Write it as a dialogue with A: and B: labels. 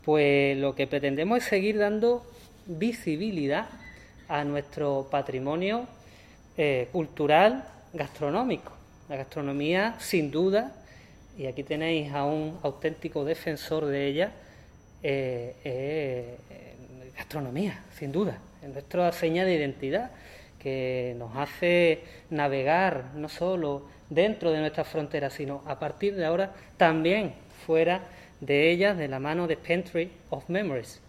A: Pues lo que pretendemos es seguir dando visibilidad a nuestro patrimonio cultural gastronómico. La gastronomía, sin duda, y aquí tenéis a un auténtico defensor de ella, gastronomía, sin duda, es nuestra seña de identidad que nos hace navegar no solo dentro de nuestras fronteras, sino a partir de ahora también fuera de ellas, de la mano de Pantry of Memories.